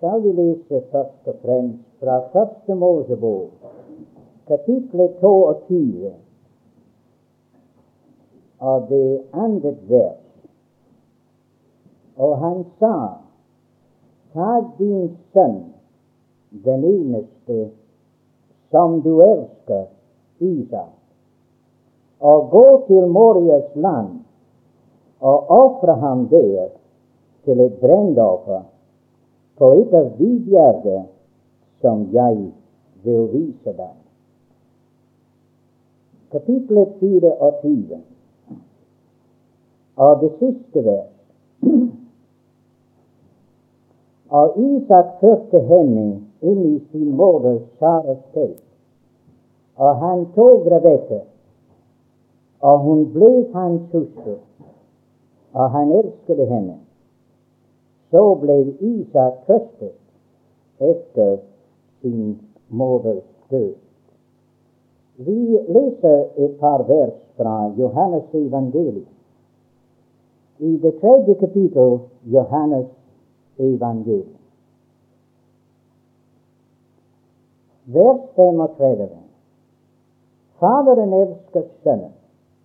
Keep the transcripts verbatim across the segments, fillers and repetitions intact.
skal vi lese først og fremst fra Første Mosebok, kapitlet toogtyve, av det andre vers. Og han sa, tag din sønn, den eneste som du elsker, Isak, og gå til Morias land og ofre ham der til et brennoffer på et av de bjerger som jeg vil vise deg. Kapitlet fireogtyve, av det siste vers. Og Isak førte henne inn i sin moder Saras telt, og han tok Rebekka, og hun ble hans hustru, og han elskede henne. Så ble Isak trøstet etter sin moders død. Vi leser et par vers fra Johannes evangeliet. I det tredje kapittel Johannes evangeliet. Vers femogtredve. Faderen elsker sønnen,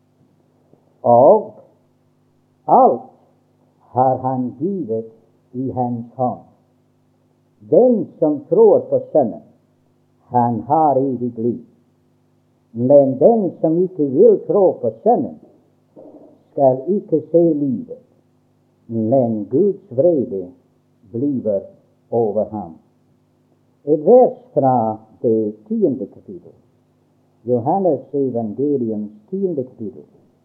og alt har han givet i hans hånd. Den som tror på sønnen, han har evig liv. Men den som ikke vil tro på sønnen, skal ikke se livet, men Guds vrede bliver over ham. Et vers fra det tiende kapittel, Johannes evangeliums tiende kapittel.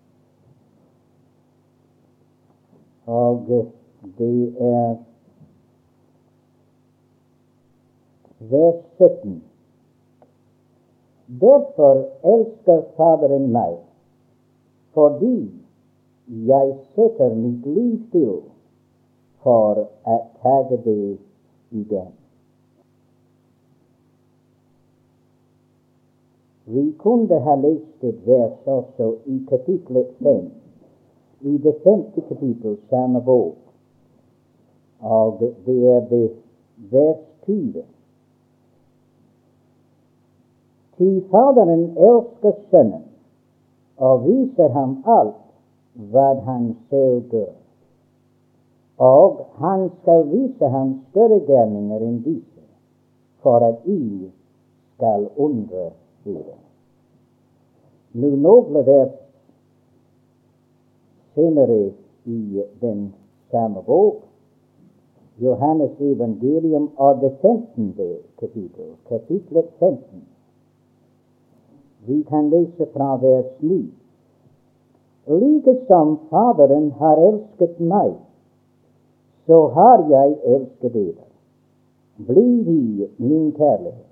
Og det er vers sytten. Derfor elsker Faderen meg, fordi jeg setter mitt liv til for å tage det igjen. Vi kunne ha lest et vers også i kapitlet fem, i det femte kapittel samme bok, og det er det vers tyve. Til Faderen elsker sønnen, og viser ham alt hva han selv gjør. Og han skal vise ham større gjerninger enn disse, for at I skal undre dere. Nå noen vers senere i den samme bok, Johannes evangelium av det femtende kapittel, kapitlet femten. Vi kan lese fra vers ni. Like som Faderen har elsket meg, så har jeg elsket dere. Bliv i min kjærlighet.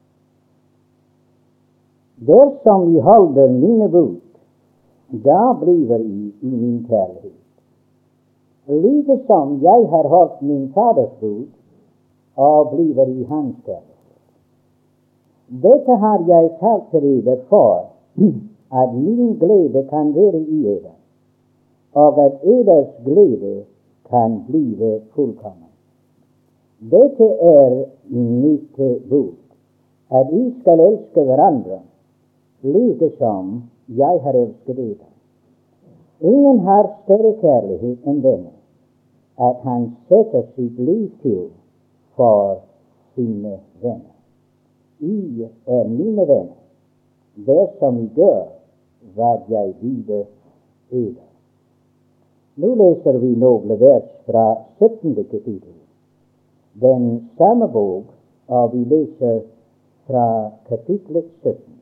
Dersom I holder mine bud, da bliver I i min kjærlighet. Like som jeg har holdt min Faders bud, og bliver i hans kjærlighet. Dette har jeg talt til dere for, at min glede kan være i eder, og at eders glede kan blive fullkommen. Dette er mitt bud, at I skal elske hverandre, like som jeg har elsket dere. Ingen har større kjærlighet enn denne, at han setter sitt liv til for sine venner. I er mine venner, dersom I gjør hva jeg byder eder. Nå leser vi noen vers fra syttende kapittel, den samme bok, og vi leser fra kapitlet sytten.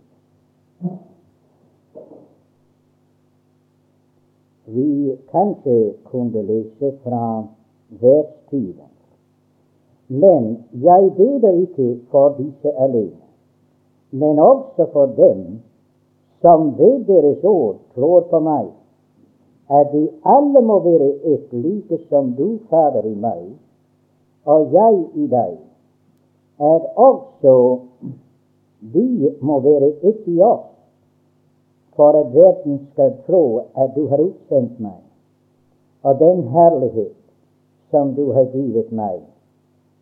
Vi kanskje kunne lese fra vers tyve. Men jeg beder ikke for disse alene, men også for dem som ved deres ord tror på meg, at de alle må være ett, like som du, Fader, i meg, og jeg i deg, at også de må være ett i oss, for at verden skal tro at du har utsendt meg, og den herlighet som du har givet meg,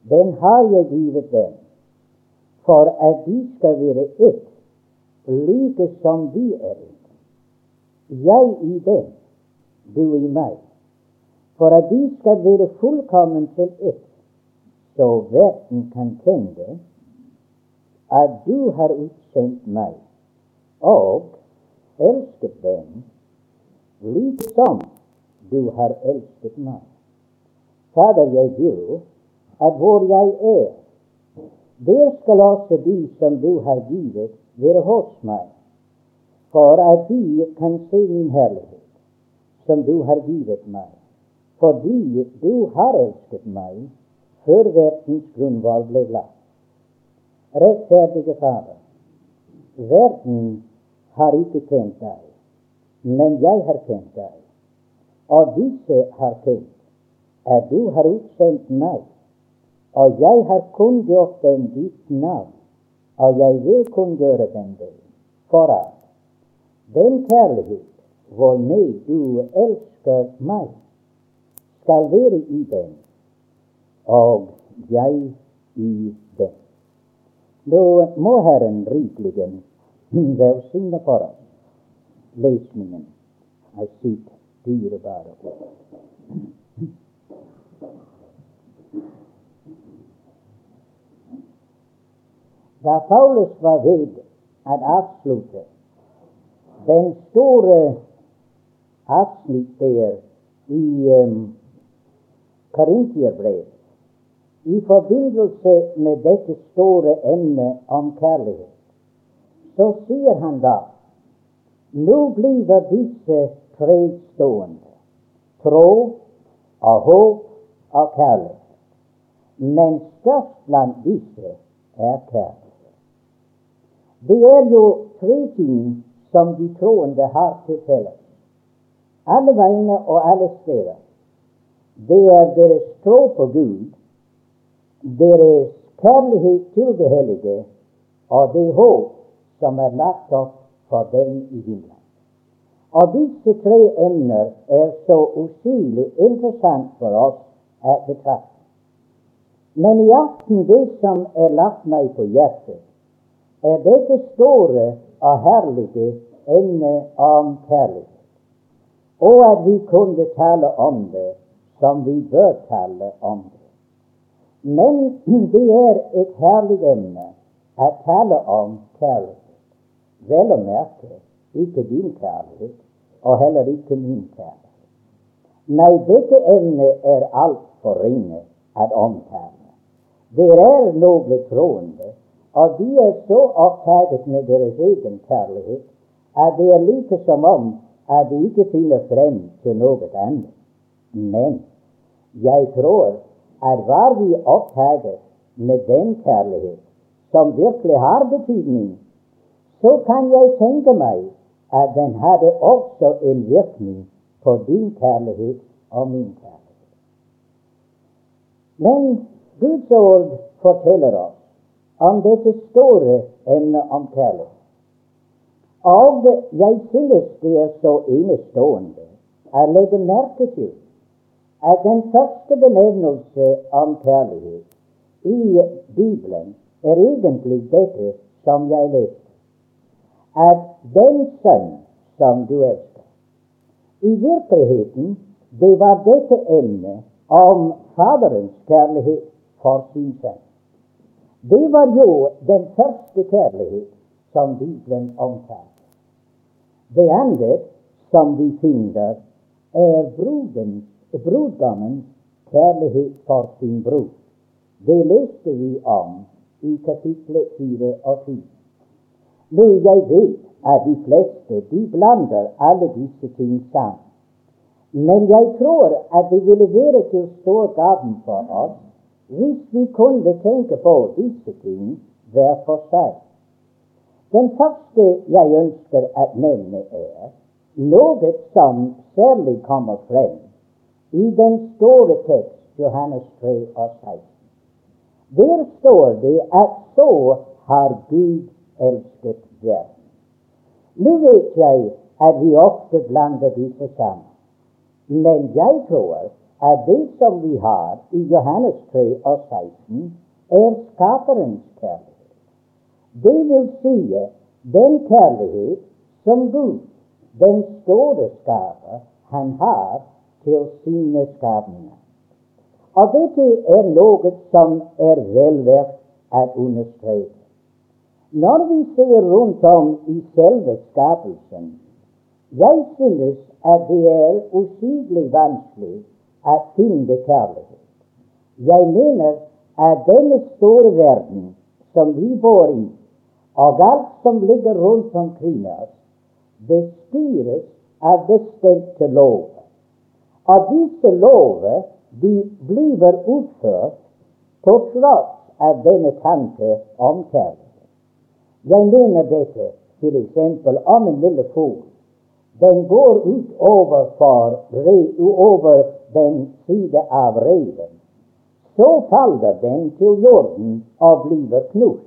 den har jeg givet dem, for at de skal være ett, like som vi er ett. Jeg i dem, du i meg, for at de skal være fullkommen til ett, så verden kan kjenne at du har utsendt meg, og elsket dem, like som du har elsket meg. Fader, jeg vil at hvor jeg er, der skal også de som du har givet, være hos meg, for at de kan se min herlighet, som du har givet meg, fordi du har elsket meg før verdens grunnvoll ble lagt. Rettferdige Fader, verden har ikke kjent deg, men jeg har kjent deg, og disse har kjent at du har utsendt meg, og jeg har kunngjort dem ditt navn, og jeg vil kunngjøre dem det, for at den kjærlighet hvormed du elsker meg, skal være i dem, og jeg i dem. Nå må Herren rikelig velsigne for oss lesningen av sitt dyrebare ord. Da Paulus var ved at avslutte den store avsnitt der i um, Korintierbrevet, i forbindelse med dette store emne om kjærlighet, så sier han da, nå blir disse tre stående, tro og håp og kjærlighet, men størst blant disse er kjærlighet. Det er jo tre ting som de troende har til felles, alle veiene og alle steder. Det er deres tro på Gud, deres kjærlighet til det hellige, og det håp som er lagt opp for dem i himmelen. Og disse tre emner er så usigelig interessant for oss at betrakte. Men i aften, det som er lagt meg på hjertet, er dette store og herlige emne om kjærlighet, og at vi kunne tale om det som vi bør tale om det. Men det er et herlig emne å tale om kjærlighet. Vel å merke, ikke din kjærlighet, og heller ikke min kjærlighet. Nei, dette emnet er altfor ringe å omtale. Det er noen troende, og de er så opptatt med deres egen kjærlighet at det er like som om at de ikke finner frem til noe annet. Men jeg tror at var vi opptatt med den kjærlighet som virkelig har betydning, så kan jeg tenke meg at den hadde også en virkning på din kjærlighet og min kjærlighet. Men Guds ord forteller oss om dette store emnet om kjærlighet. Og jeg synes det er så enestående å legge merke til at den første benevnelse om kjærlighet i Bibelen er egentlig dette som jeg leste, at den sønn som du elsker. I virkeligheten, det var dette emnet om Faderens kjærlighet for sin sønn. Det var jo den første kjærlighet som Bibelen omtaler. Det andre som vi finner er brudens, brudgommens kjærlighet for sin brud. Det leste vi om i kapitlet fire og ti. Nå, jeg vet at de fleste, de blander alle disse ting sammen. Men jeg tror at det ville være til stor gaven for oss hvis vi kunne tenke på disse ting hver for seg. Den første jeg ønsker å nevne er noe som særlig kommer frem i den store tekst, Johannes tre og seksten. Der står det at så har Gud elsket verden. Nå vet jeg at vi ofte blander disse sammen, men jeg tror at det som vi har i Johannes tre og seksten, er skaperens kjærlighet. Det vil si den kjærlighet som Gud, den store skaper, han har til sine skapninger. Og dette er noe som er vel verdt å understreke. Når vi ser rundt om i selve skapelsen, jeg synes at det er usigelig vanskelig å finne kjærlighet. Jeg mener at denne store verden som vi bor i, og alt som ligger rundt omkring oss, det styres av bestemte lover. Og disse lover, de blir utført på tross av denne tanke om kjærlighet. Jeg mener dette til eksempel om en lille fugl. Den går ut over, for, over den side av reven. Så faller den til jorden og blir knust.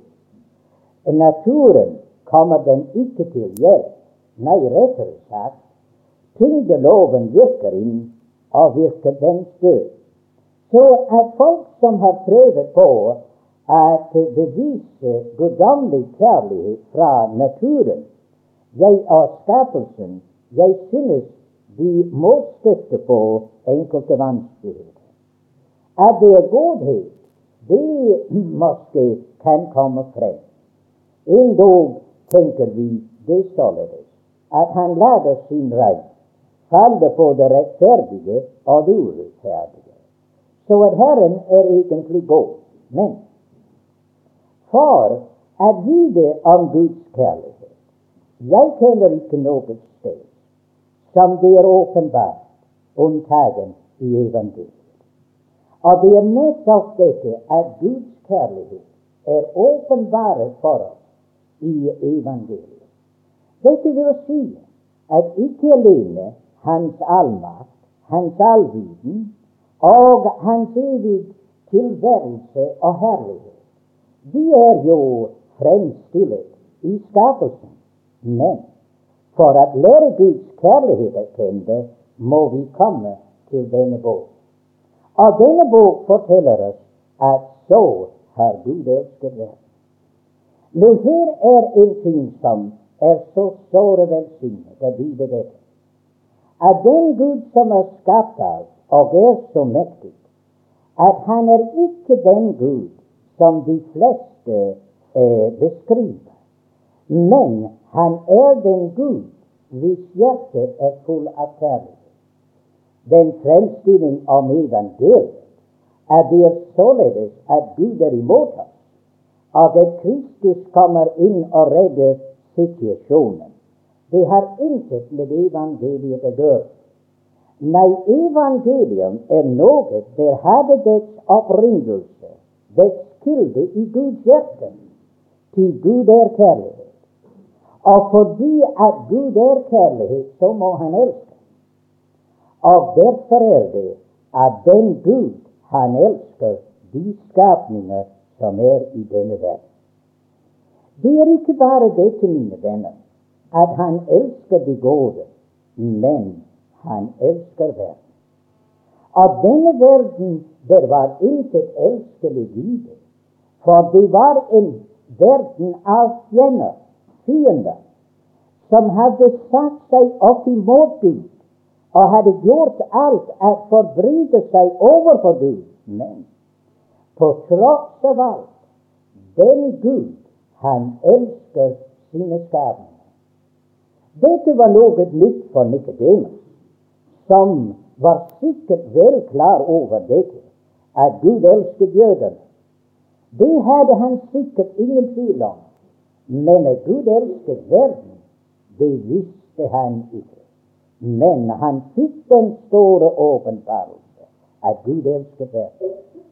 Naturen kommer den ikke til hjelp. Nei, rettere sagt, tyngdeloven virker inn og virker dens død. Så at folk som har prøvd på at bevise guddommelig kjærlighet fra naturen, jeg og skapelsen, jeg synes de må støtte på enkelte vanskeligheter. At det er godhet, det måske kan komme frem. En dag tenker vi det således, at han lader sin regn falle på det rettferdige og det urettferdige. Så at Herren er egentlig god. Men for å vite om Guds kjærlighet, jeg kjenner ikke noe sted som det er åpenbart unntagen i evangeliet. Og det er nettopp dette at Guds kjærlighet er åpenbart for oss i evangeliet. Dette vil si at ikke alene hans allmakt, hans allviten og hans evig tilværelse og herlighet, de er jo fremstillet i skapelsen. Men for å lære Guds kjærlighet å kjenne, må vi komme til denne bok. Og denne bok forteller oss at så har Gud elsket verden. Nå her er en ting som er så såre velsignet å vite dette. At den Gud som har skapt oss og er så mektig, at han er ikke den Gud som de fleste eh, beskriver, men han er den Gud hvis hjerte er full av kjærlighet. Den fremstilling om evangeliet er det således at Gud er imot oss, og at Kristus kommer inn og redder situasjonen. Det har intet med evangeliet å gjøre. Nei, evangelium er noe der hadde dets opprinnelse, dets kilde i Guds hjerte. Til Gud er kjærlighet. Og fordi at Gud er kjærlighet, så må han elske. Og derfor er det at den Gud, han elsker de skapninger som er i denne verden. Det er ikke bare dette, mine venner, at han elsker de gode, men han elsker verden. Av denne verden der var intet elskelig i det, for det var en verden av fiender, fiender, som hadde satt seg opp imot Gud, og hadde gjort alt at forbryte seg overfor Gud. Men på tross av alt, den Gud, han elsker sine skapninger. Dette var noe nytt for Nikodemus, som var sikkert vel klar over dette, at Gud elsket jødene. Det hadde han sikkert ingen tvil om, men at Gud elsket verden, det visste han ikke. Men han fikk den store åpenbarelse at Gud elsket verden.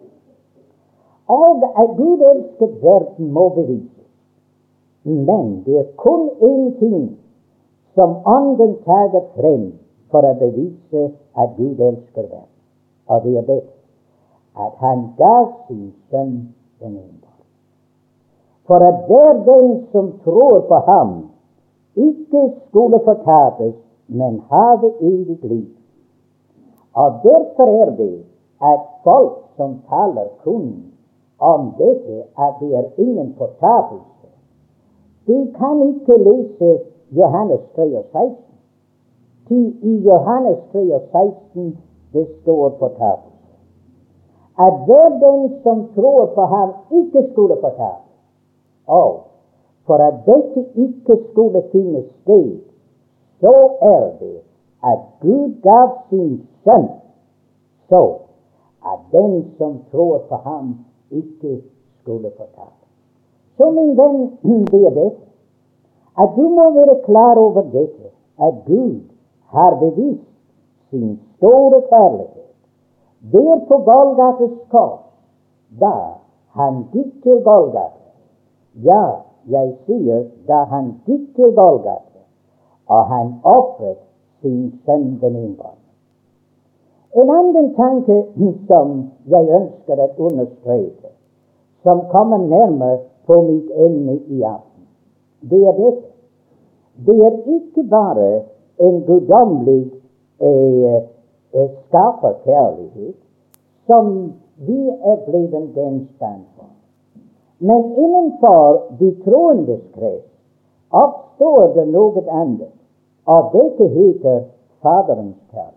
Og at Gud elsket verden må bevises. Men det er kun én ting som Ånden tager frem for å bevise at Gud elsker verden. Og det er det at han gav sin sønn den enbårne. For at hver den som tror på ham ikke skulle fortapes, men have evig liv. Og derfor er det at folk som taler kun om dette, at det er ingen fortapelse, de kan ikke lese Johannes tre og seksten. Til i Johannes tre og seksten det står fortapelse. At hver den som tror på ham ikke skulle fortapes. Og for at dette ikke skulle finne sted, så er det at Gud gav sin sønn, så at den som tror på ham ikke skulle fortapes. Så min venn, det er dette, at du må være klar over dette, at Gud har bevist sin store kjærlighet. Der på Golgates kors, da han gikk til Golgata, ja, jeg sier da han gikk til Golgata, og han offret sin sønn den enbårne. En annen tanke som jeg ønsker å understreke, som kommer nærmere på mitt emne i aften, det er dette. Det er ikke bare en guddommelig eh, eh, skaperkjærlighet som vi er blevet gjenstand for. Men innenfor de troendes krets oppstår det noe annet, og dette heter Faderens kjærlighet.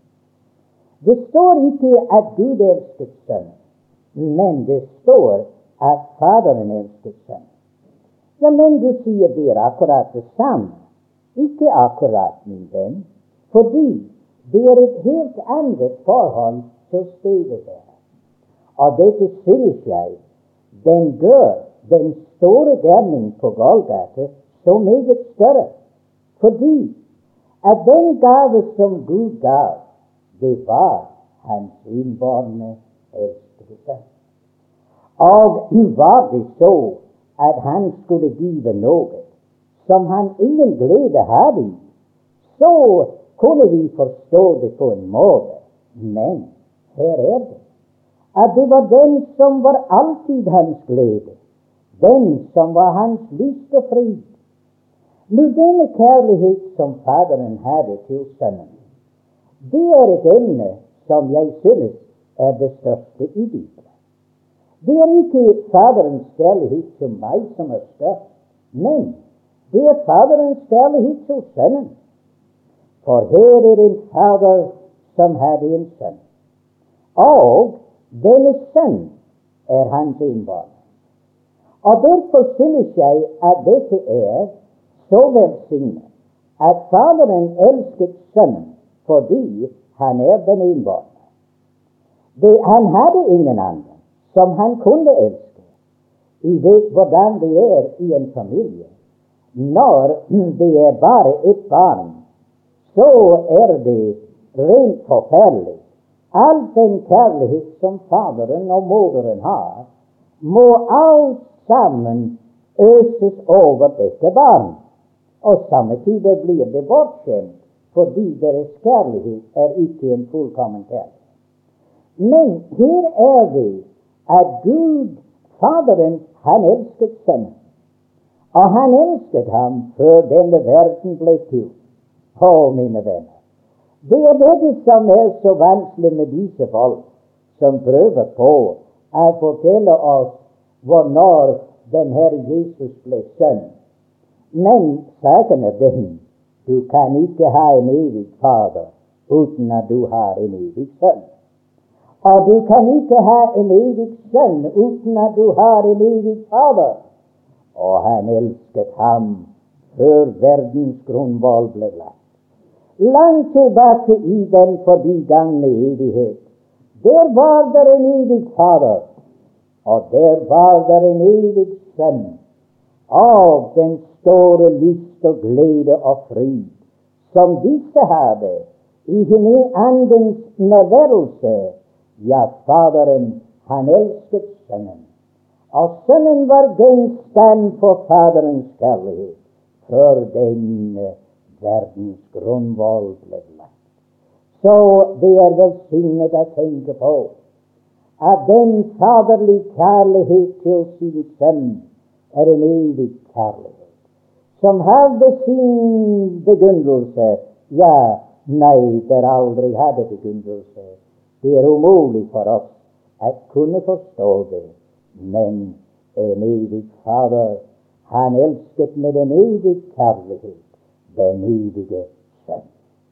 Det står ikke at Gud elsket Sønnen, men det står at Faderen elsket Sønnen. Ja, men du sier det er akkurat det samme. Ikke akkurat, min venn, fordi det er et helt annet forhold til stedet der. Og dette synes jeg, den gjør den store gjerning på Golgata så meget større, fordi at den gave som Gud gav, det var hans innbårne elskede sønn. Og var det så at han skulle give noe som han ingen glede hadde i, så kunne vi forstå det på en måte. Men her er det at det var den som var alltid hans glede, den som var hans lyst og frid. Nå denne kjærlighet som Faderen hadde til Sønnen, det er et emne som jeg synes er det største i Bibelen. Det er ikke Faderens kjærlighet til meg som er størst, men det er Faderens kjærlighet til Sønnen. For her er en fader som hadde en sønn, og denne sønn er hans innbårne. Og derfor synes jeg at dette er så velsignet, at Faderen elsket Sønnen fordi han er den innbårne. Han hadde ingen andre som han kunne elske. I vet hvordan det er i en familie. Når det er bare et barn, så er det rent forferdelig. All den kjærlighet som faderen og moderen har, må alt sammen øses over dette barn. Og samtidig blir det bortskjemt, fordi deres kjærlighet er ikke en fullkommen kjærlighet. Men her er det at Gud, Faderen, han elsket Sønnen. Og han elsket ham før denne verden ble til. Å, mine venner, det er dette som er så vanskelig med disse folk, som prøver på å fortelle oss hvornår den Herre Jesus ble sønn. Men saken er den, du kan ikke ha en evig fader uten at du har en evig sønn. Og du kan ikke ha en evig sønn uten at du har en evig fader. Og han elsket ham før verdens grunnvoll ble lagt. Langt tilbake i den forbigangne evighet, der var der en evig fader, og der var der en evig sønn, av den store lyst og glede og fryd, som disse hadde i henne andens nærværelse. Ja, Faderen, han elsket Sønnen, og Sønnen var gjenstand for Faderens kjærlighet før den verdens grunnvoll ble lagt. Så det er velsignet å tenke på at den faderlige kjærlighet til sin sønn er en evig kjærlighet, som hadde sin begynnelse, ja, Nei, der aldri hadde begynnelse. Det er umulig for oss å kunne forstå det. Men en evig Fader, han elsket med en evig kjærlighet den evige Sønn.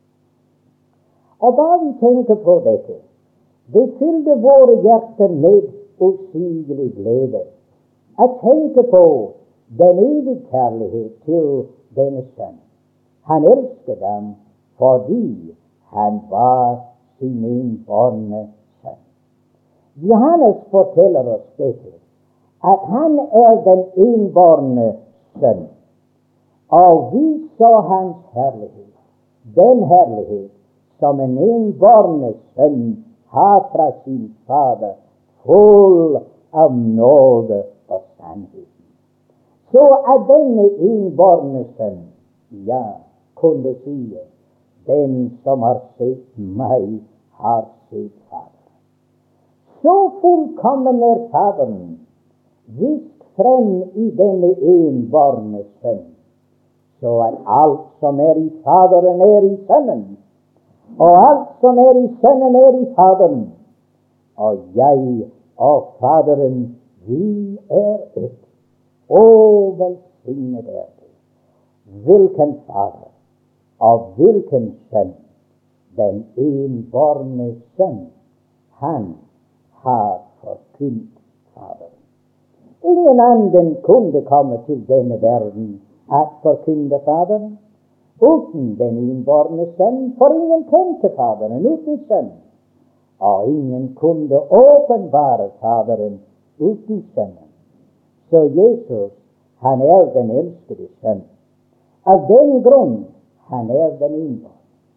Og da vi tenker på dette, det fyller våre hjerter med usigelig glede. Å tenke på den evige kjærlighet til denne Sønn. Han elsket ham fordi han var sin enbårne Sønn. Johannes forteller oss dette, at han er den enbårne Sønn, og vi så hans herlighet, den herlighet som en enbårne Sønn har fra sin Fader, full av nåde og sannhet. Så at denne enbårne Sønn, ja, kunne si, den som har sett meg, har sett Faderen. Så fullkommen er Faderen, vist frem i denne enbårne Sønn, så at alt som er i Faderen, er i Sønnen, og alt som er i Sønnen, er i Faderen, og jeg og Faderen, vi er ett. Å, velsignet er det. Hvilken Fader og hvilken Sønn? Den enbårne Sønn, han har forkynt Faderen. Ingen annen kunne komme til denne verden at forkynne Faderen uten den enbårne Sønn, for ingen kjente Faderen uten Sønn, og ingen kunne åpenbare Faderen uten Sønnen. Så Jesus, han er den elskede Sønn. Av den grunn han er den enbårne.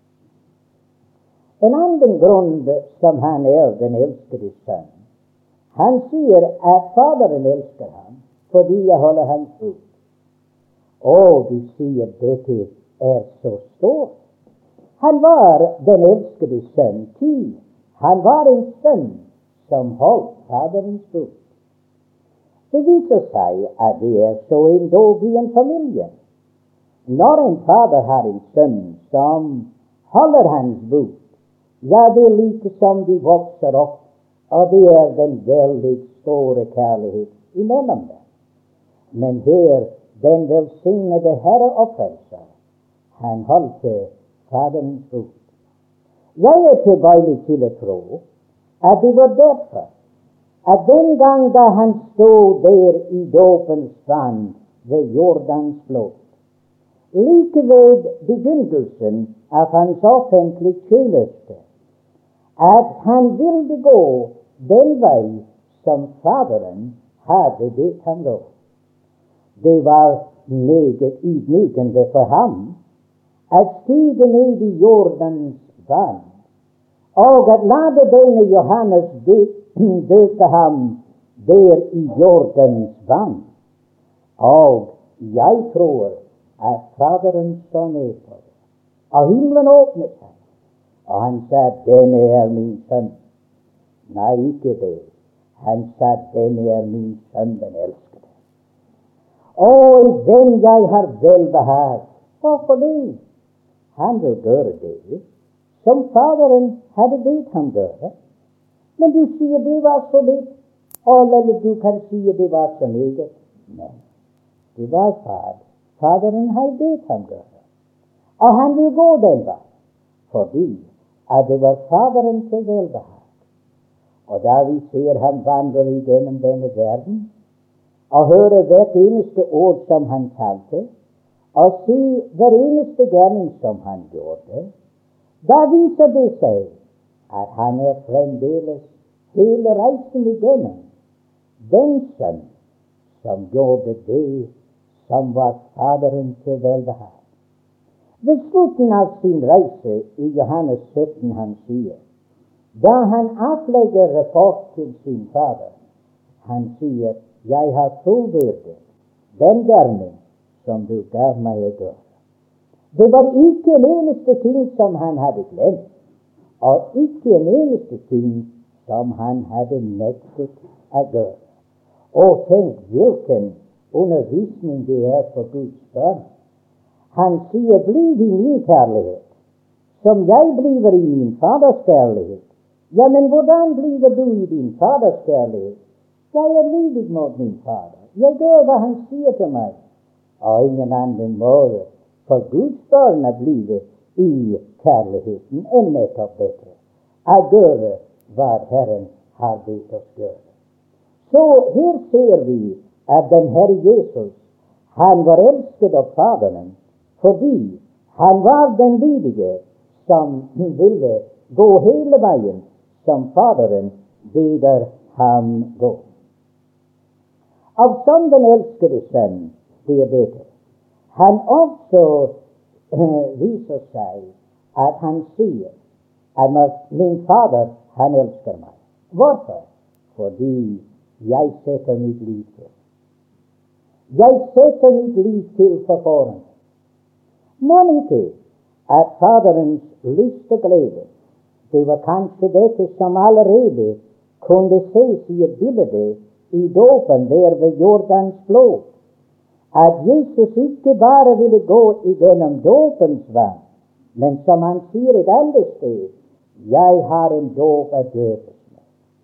En annen grunn som han er den elskede Sønn, han sier at Faderen elsker ham fordi jeg holder hans bud. Å, du sier dette er så stort. Han var den elskede Sønn, ty han var en sønn som holdt Faderens bud. Det viser seg at det er så endog i en familie. Når en fader har en sønn som holder hans bud, ja, det er like som de vokser opp, og det er den veldig store kjærlighet imellom dem. Men her, den velsignede Herre og Frelser, han holdt Faderens bud. Jeg er tilbøyelig til å tro at det var derfor at den gang da han stod der i dåpens vann ved Jordans flod, like ved begynnelsen av hans offentlige tjeneste, at han ville gå den vei som Faderen hadde bedt ham gå. Det var meget ydmykende for ham å stige ned i Jordans vann, og at lade denne Johannes dø, døpe ham der i Jordans vann. Og jeg tror at Faderen så ned på det, og himmelen åpnet seg, og han sa, denne er min sønn. Nei, ikke det. Han sa, denne er min sønn, den elskede. Og i hvem jeg har velbehag. Hvorfor det? Han vil gjøre det som Faderen hadde bedt ham gjøre. Men du sier det var så litt, eller du kan si det var så meget. Men det var far. Faderen har bedt ham gjøre. Og han vil gå den vei, fordi at det var Faderen til velbehag. Og da vi ser ham vandre gjennom denne verden, og høre hvert eneste ord som han talte, og se hver eneste gjerning som han gjorde, da viser det seg at han er fremdeles hele reisen igjennom den sønn som gjorde det som var Faderen til velbehag. Ved slutten av sin reise i Johannes sytten han sier, da han avlegger rapport til sin Fader, han sier, jeg har fullbyrdet den gjerning som du gav meg å gjøre. Det var ikke en eneste ting som han hadde glemt, og ikke en eneste ting som han hadde nektet å gjøre. Og tenk hvilken undervisning det er for Guds barn. Han sier, bli i min kjærlighet, som jeg bliver i min faders kjærlighet. Ja, men hvordan bliver du i din faders kjærlighet? Jeg er lydig mot min fader. Jeg gjør hva han sier til meg. Og ingen annen måte for Guds barn å blive i kjærligheten enn nettopp dette. Å gjøre hva Herren har bedt oss gjøre. Så her ser vi at den Herre Jesus, han var elsket av Faderen, fordi han var den lydige som ville gå hele veien som Faderen beder ham gå. Av som den elskede sønn, det er dette. Han også uh, viser seg at han sier at min Fader, han elsker meg. Hvorfor? Fordi jeg setter mitt liv til. Jeg setter mitt liv til for foran. Må ikke at Faderens lyst og glede, det var kanskje dette som allerede kunne ses i et bilde i dåpen der ved Jordans flod, at Jesus ikke bare ville gå igjennom dåpens vann, men som han sier et annet sted, jeg har en dåp å døpes med.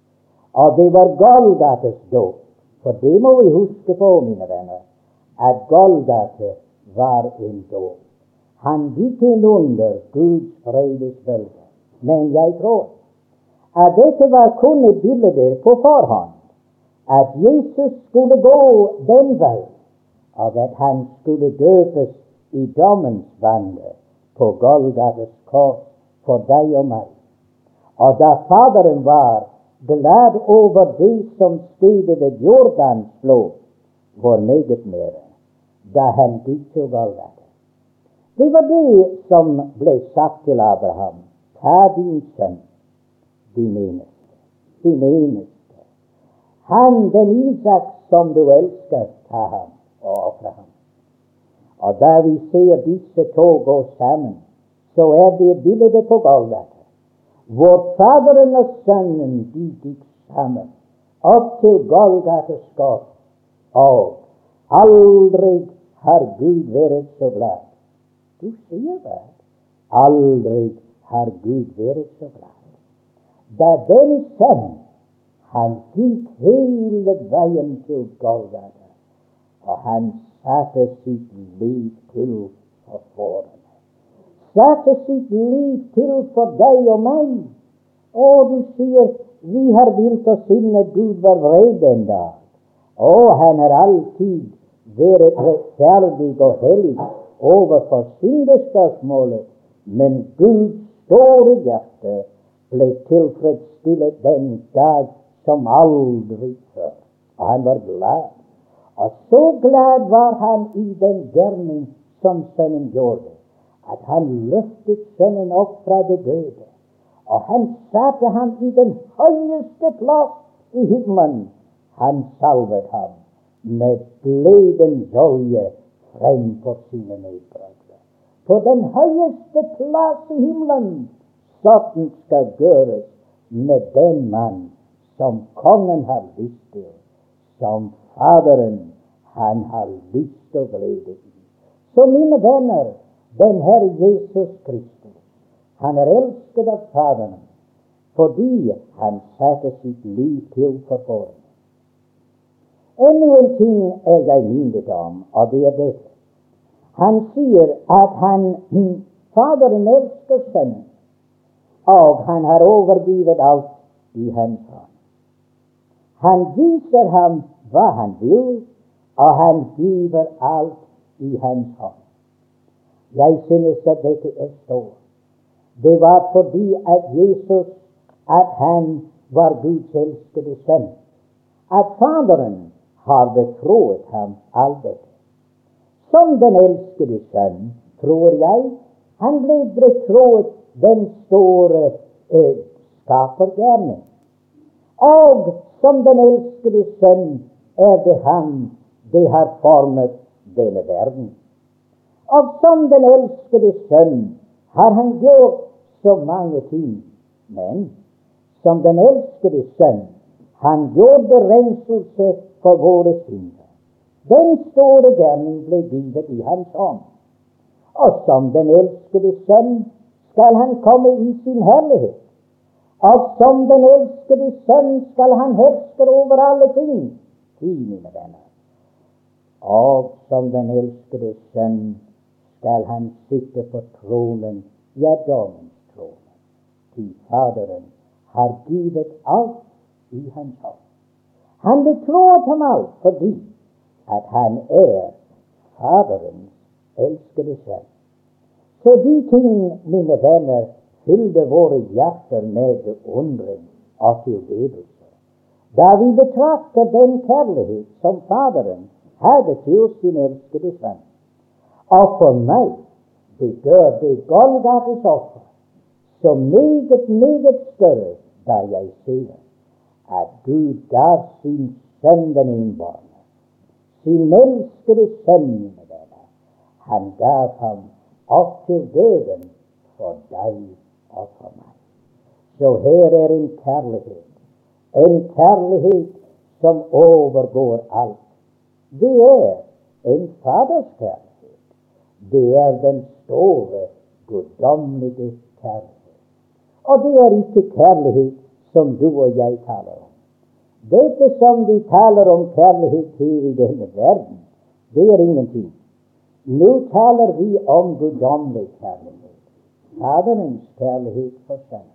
Og det var Golgates dåp, for det må vi huske på, mine venner, at Golgate var en dåp. Han gikk inn under Guds fredesbølge. Men jeg tror at dette var kun et bilde på forhånd, at Jesus skulle gå den vei, og at han skulle døpes i dommens vann på Golgates kors for deg og meg. Og da Faderen var glad over det som skjedde ved Jordans flod, var meget mer da han gikk til Golgata. Det var det som ble sagt til Abraham: ta din sønn, din eneste, din eneste. Han, den Isak som du elsker, ta ham og ofre ham. Og da vi ser disse to gå sammen, så er det et bilde på Golgata, hvor Faderen og Sønnen de gikk sammen opp til Golgatas kors, og aldri har Gud vært så glad. Du sier det. Aldri har Gud vært så glad. Da den sønn, han gikk hele veien til Golgata, og han satte sitt liv til for foran. Satte sitt liv til for deg og meg. Og du sier, vi har vilt oss inn at Gud var vred en dag. Og han har alltid vært rettferdig og hellig overfor syndespørsmålet, men Guds store hjerte ble tilfredsstillet den dag som aldri før. Og han var glad. Og så glad var han i den gjerning som sønnen gjorde, at han løftet sønnen opp fra det døde, og han satte ham i den høyeste plass i himmelen. Han salvet ham med gledens olje fremfor sine medbrødre. På den høyeste plass i himmelen, sånn skal gjøres med den mann som kongen har lyst til, som Faderen han har lyst og glede i. Så mine venner, den Herre Jesus Kristus, han er elsket av Faderen, fordi han satte sitt liv til for foran. Enda en ting er jeg minnet om, og det er dette. Han sier at han, Faderen elsker Sønnen, og han har overgivet alt i hans hånd. Han viser ham hva han vil, og han giver alt i hans hånd. Jeg synes at dette er stort. Det var fordi at Jesus, at han var Guds elskede sønn, at Faderen har betroet ham alt dette. Som den elskede sønn, tror jeg, han ble betroet den store eh, skapergjerning. Og som den elskede sønn er det ham, det har formet denne verden. Og som den elskede sønn har han gjort så mange ting, men som den elskede sønn, han gjorde renselse for våre synder. Den store gjerning ble givet i hans hånd. Og som den elskede sønn, skal han komme i sin herlighet, og som den elskede sønn skal han herske over alle ting. Ti, mine venner. Og som den elskede sønn skal han sitte på tronen, ja, dommens trone. Til Faderen har givet alt i hans hånd. Han betroet ham alt fordi at han er Faderens elskede sønn. Så de ting, mine venner, fylte våre hjerter med beundring og tilbedelse, da vi betrakter den kjærlighet som Faderen hadde til sin elskede sønn. Og for meg, det gjør det Golgates offer så meget, meget større, da jeg ser at Gud gav sin sønn den enbårne, sin elskede sønn, mine venner. Han gav ham opp til døden for deg og for meg. Så her er en kjærlighet, en kjærlighet som overgår alt. Det er en faders kjærlighet. Det er den store, guddommelige kjærlighet. Og det er ikke kjærlighet som du og jeg taler om. Dette som vi taler om kjærlighet her i denne verden, det er ingenting. Nå taler vi om guddommelig kjærlighet, Faderens kjærlighet for sønnen.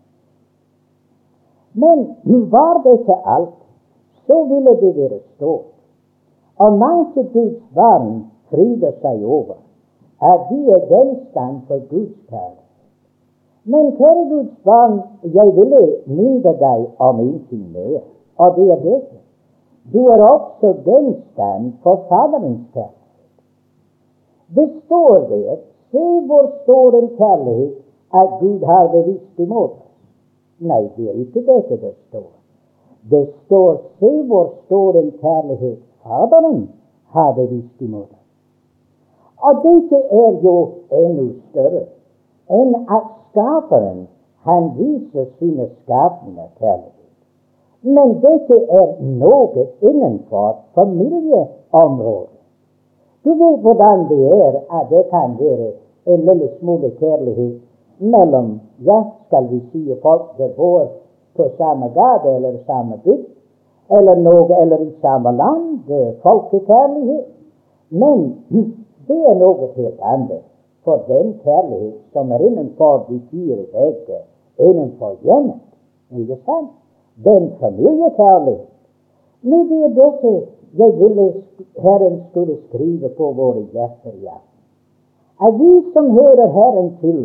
Men var dette alt, så ville det være stort. Og mange Guds barn fryder seg over at de er gjenstand for Guds kjærlighet. Men kjære Guds barn, jeg ville minne deg om en ting mer, og det er dette. Du er også gjenstand for Faderens kjærlighet. Det står der, se hvor stor en kjærlighet at Gud har bevist imot oss. Nei, det er ikke dette det står. Det står, se hvor stor en kjærlighet Faderen har bevist imot oss. Og dette er jo enda større enn at Skaperen, han viser sine skapninger kjærlighet. Men dette er noe innenfor familieområdet. Du vet hvordan det er at det kan være en lille smule kjærlighet mellom, ja, skal vi si, folk som bor på samme gate eller samme bygd, eller noe, eller i samme land, folkekjærlighet. Men det er noe helt annet. For den kjærlighet som er innenfor de fire vegger, innenfor hjemmet, ikke sant? Den familiekjærlighet. Nå det er dette jeg ville Herren skulle skrive på våre hjerter i aften. At vi som hører Herren til,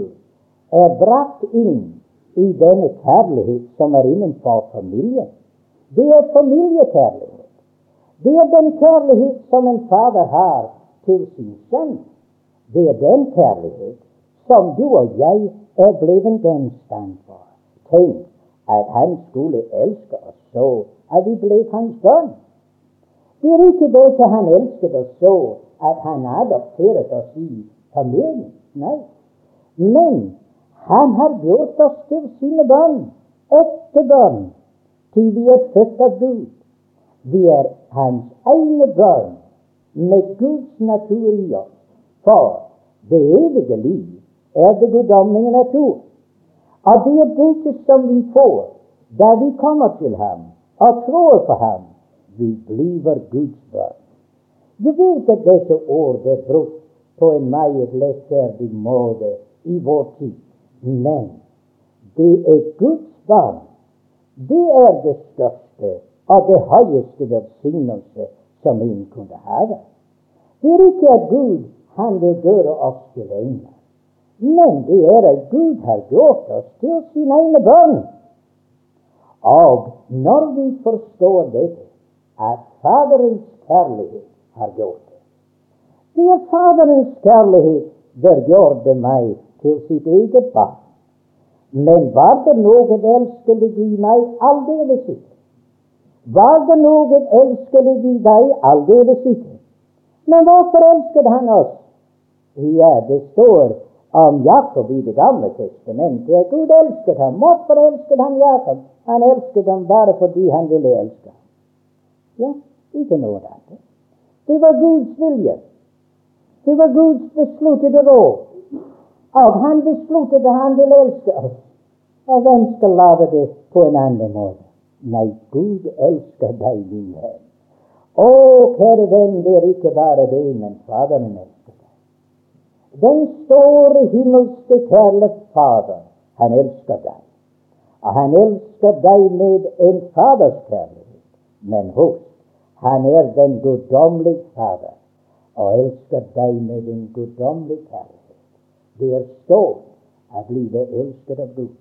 er brakt inn i denne kjærlighet som er innenfor familien. Det er familiekjærlighet. Det er den kjærlighet som en fader har til sin sønn. Det er den kjærlighet som du og jeg er blevet gjenstand for. Tenk at han skulle elske oss så at vi ble hans barn. Det er ikke det han elsket oss så at han adopteret oss i familien. Nei. Men han har gjort oss til sine barn, ekte barn, til vi er født av Gud. Vi er hans egne barn, med Guds natur i oss. For det evige liv er det guddommelige natur. Og det er dette som vi får da vi kommer til ham og tror på ham. Vi bliver Guds barn. Jeg vet at dette ordet er brukt på en meget lettferdig måte i vår tid. Men det er Guds barn. Det er det største og det høyeste velsignelse som en kunne ha. Det er ikke at Gud han vil gjøre oss til engler, men det er at Gud har gjort oss til sine egne barn. Og når vi forstår dette, at Faderens kjærlighet har gjort det. Det er Faderens kjærlighet der gjorde meg til sitt eget barn. Men var det noe elskelig i meg? Aldeles ikke. Var det noe elskelig i deg? Aldeles ikke. Men hvorfor elsket han oss? Ja, det står om Jakob i Det gamle testamentet. Gud elsket ham. Hvorfor elsket han Jakob? Han elsket ham bare fordi han ville elske ham. Ja, ikke noe annet. Det var Guds vilje. Det var Guds besluttede råd. Og han besluttet at han vil elske oss. Og hvem skal lage det på en annen måte? Nei, Gud elsker deg, min venn. Å, kjære venn, det er ikke bare det, men Faderen elsker deg. Den store himmelske kjærlighet Fader, han elsker deg. Og han elsker deg med en faders kjærlighet. Men husk, han er den guddommelige Fader, og elsker deg med en guddommelig kjærlighet. Det er stort å bli elsket av Gud.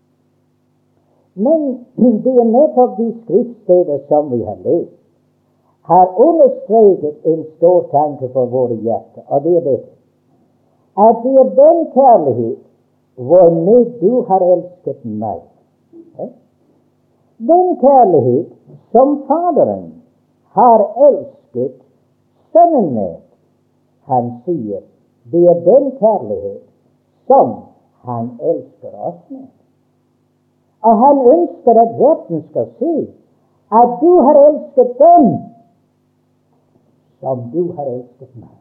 Men det er nettopp de skriftsteder som vi har lest, har understreket en stor tanke for våre hjerter, og det er dette, at det er den kjærlighet hvormed du har elsket meg. Eh? Den kjærlighet som Faderen har elsket Sønnen med. Han sier, det er den kjærlighet som han elsker oss med. Og han ønsker at verden skal se at du har elsket dem som du har elsket meg.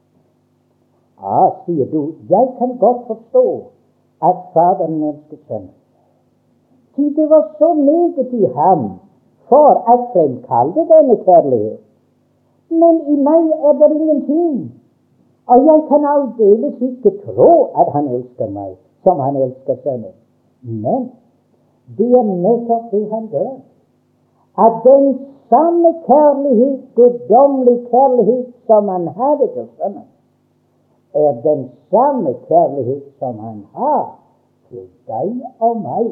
Ja, sier du, jeg kan godt forstå at Faderen elsket Sønnen. For det var så meget i ham for å fremkalle denne kjærlighet. Men i meg er det ingenting. Og jeg kan aldeles ikke tro at han elsker meg som han elsker Sønnen. Men det er nettopp det han gjør. At den samme kjærlighet, guddommelig kjærlighet som han hadde til Sønnen, er den samme kjærlighet som han har til deg og meg.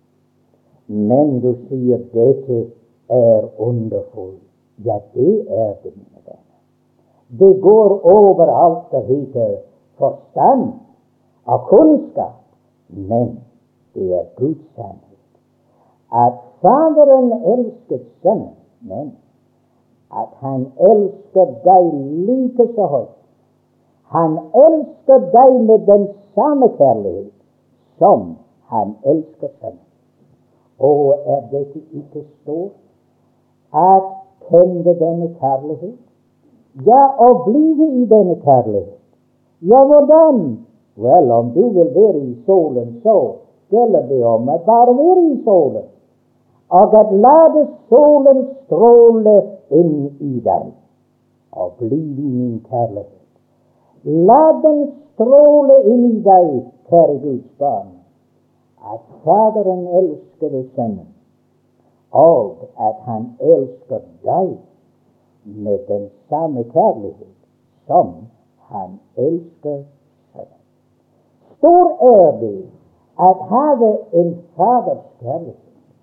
Men du sier dette er underfullt. Ja, det er det, mine venner. Det går over alt det heter forstand og kunnskap, men det er Guds sannhet. At Faderen elsket Sønnen, men at han elsker deg like så høyt. Han elsker deg med den samme kjærlighet som han elsker Sønnen. Og er dette ikke stort? At kjenne denne kjærlighet? Ja, og blive i denne kjærlighet. Ja, hvordan? Vel, om du vil være i solen, så gjelder det om at bare være i solen. Og at lade solen stråle inn i deg. Og blive i min kjærlighet. La den stråle inn i deg, kjære Guds barn. At Faderen elsker Sønnen, og at han elsker deg med den samme kjærlighet som han elsker Sønnen. Stor er det at have en faders kjærlighet.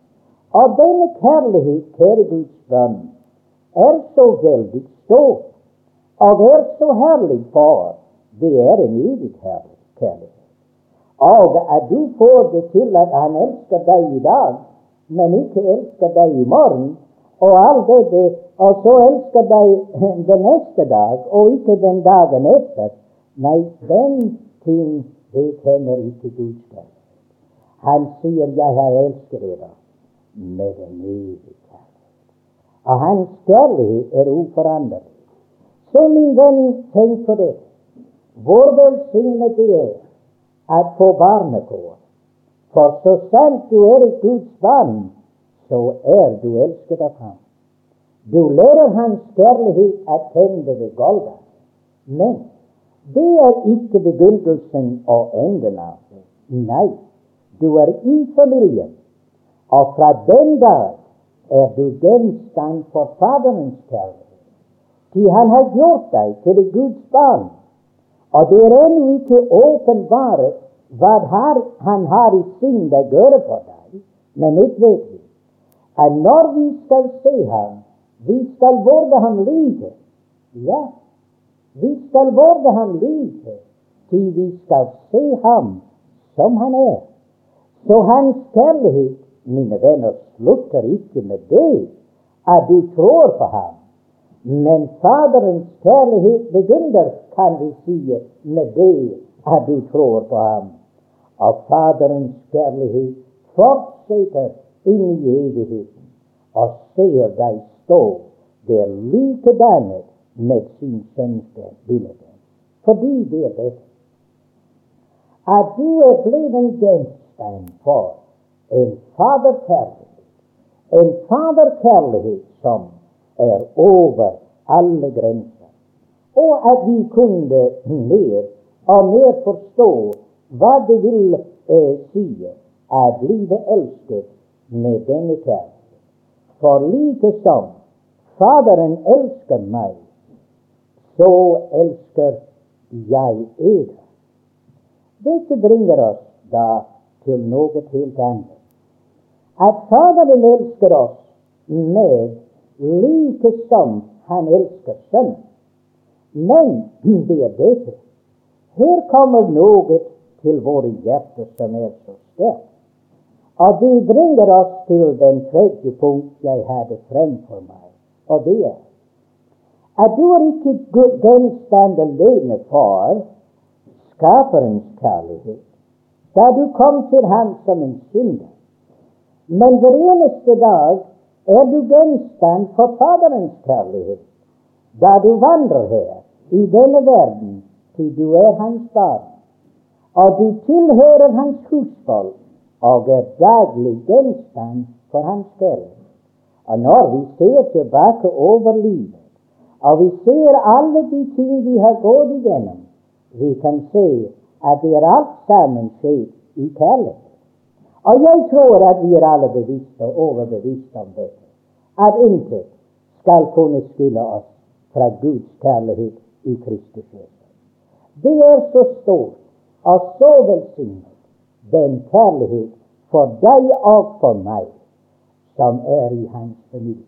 Og denne kjærlighet, kjære Guds barn, er så veldig stor, og er så herlig, for det er en evig kjærlighet. Og at du får det til at han elsker deg i dag, men ikke elsker deg i morgen, og alt dette, og så elsker deg den neste dag, og ikke den dagen etter. Nei, den ting, det kjenner ikke Guds kjærlighet. Han sier, jeg har elsket dere med en evig kjærlighet. Og hans kjærlighet er uforanderlig. Så min venn, tenk på det. Hvor velsignet det er at få barnekår. For så sant du er et Guds barn, så er du elsket av ham. Du lærer hans kjærlighet å kjenne ved Golgata. Men det er ikke begynnelsen og enden av det. Nei, du er i familien. Og fra den dag er du gjenstand for Faderens kjærlighet. Til han har gjort deg til et Guds barn. Og det er ennå ikke åpenbart hva han har i sinn å gjøre for deg. Men ikke vet vi at når vi skal se ham, vi skal våge ham like. Ja, vi skal våge ham like, til vi skal se ham som han er. Så hans kjærlighet, mine venner, slutter ikke med det at du tror på ham. Men Faderens kjærlighet begynner, kan vi si, med det at du tror på ham. Og Faderens kjærlighet fortsetter inn i evigheten, og ser deg stå der likedannet med sin sønns bilde. Fordi det er det at du er blitt en gjenstand for en faderkjærlighet, en faderkjærlighet som er over alle grenser, og at vi kunne mer og mer forstå hva det vil eh, si å bli elsket med denne kjærlighet. For like som Faderen elsker meg, så elsker jeg eder. Dette bringer oss da til noe helt annet. At Faderen elsker oss med like som han elsker Sønnen. Men det er dette. Her kommer noe til våre hjerter som er så sterkt. Og det bringer oss til den tredje punkt jeg hadde fremfor meg. Og det er at du er ikke gjenstand alene for Skaperens kjærlighet, da du kom til ham som en synder. Men hver eneste dag er du gjenstand for Faderens kjærlighet, da du vandrer her i denne verden, til du er hans barn, og du tilhører hans husfolk, og er daglig gjenstand for hans kjærlighet. Og når vi ser tilbake over livet, og vi ser alle de ting vi har gått igjennom, vi kan se at det er alt sammen skjedd i kjærlighet. Og jeg tror at vi er alle bevisst og overbevist om dette, at intet skal kunne skille oss fra Guds kjærlighet i Kristus Jesus. Det er så stort og så velsignet, den kjærlighet for deg og for meg, som er i hans familie.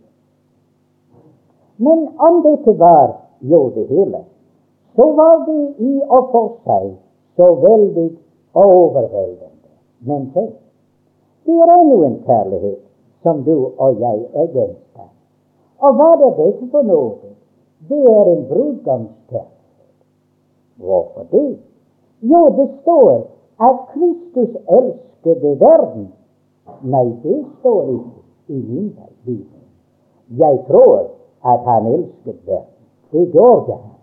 Men om dette var jo det hele, så var det i og for seg så veldig overveldende. Men tenk, det er ennå en kjærlighet som du og jeg er gjenstand. Og hva er dette for noe? Det er en brudgomskjærlighet. Hvorfor det? Jo, det står at Kristus elskede verden. Nei, det står ikke i min bibel. Jeg tror at han elsket verden. Det gjorde han.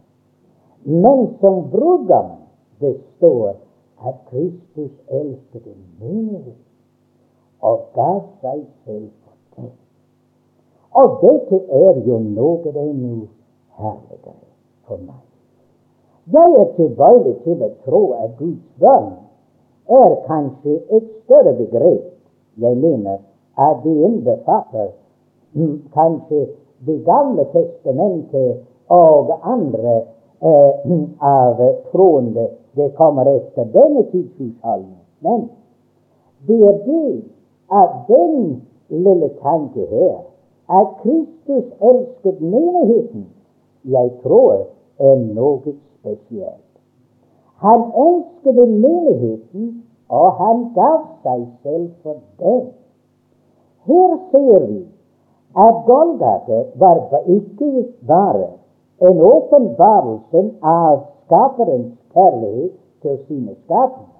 Men som brudgom, det står at Kristus elsket menigheten og gav seg selv for det. Og dette er jo noe ennå herligere for meg. Jeg er tilbøyelig til å tro at Guds barn er kanskje et større begrep. Jeg mener at det innbefatter mm, kanskje Det gamle testamentet og andre eh, av troende det kommer etter denne tidshusholdning. Men det er det at den lille tanke her, at Kristus elsket menigheten, jeg tror er noe spesielt. Han elsket menigheten, og han gav seg selv for den. Her ser vi at Golgata var ikke bare en åpenbarelse av Skaperens kjærlighet til sine skapninger,